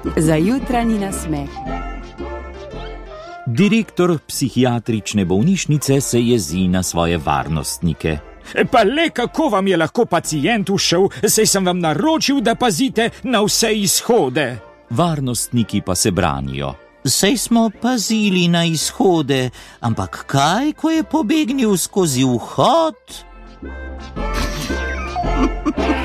Za jutranji nasmeh. Direktor psihiatrične bolnišnice se jezi na svoje varnostnike. Pa le kako vam je lahko pacient ušel, saj sem vam naročil, da pazite na vse izhode. Varnostniki pa se branijo. Saj smo pazili na izhode, ampak kaj, ko je pobegnil skozi vhod?